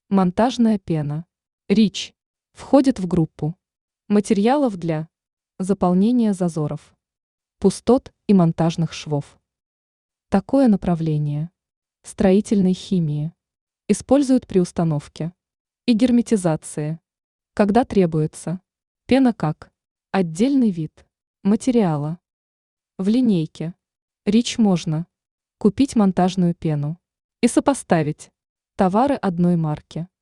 Монтажная пена. Рич входит в группу материалов для заполнения зазоров, пустот и монтажных швов. Такое направление строительной химии используют при установке и герметизации, когда требуется пена как отдельный вид материала. В линейке Рич можно купить монтажную пену и сопоставить товары одной марки.